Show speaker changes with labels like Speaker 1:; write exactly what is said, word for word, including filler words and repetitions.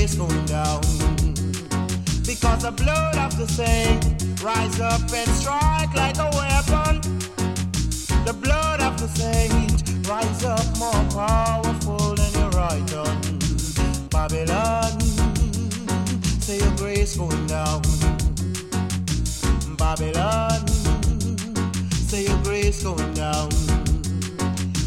Speaker 1: grace going down. Because the blood of the saint rise up and strike like a weapon. The blood of the saint rise up more powerful than your right hand. Babylon, say your grace going down. Babylon, say your grace going down.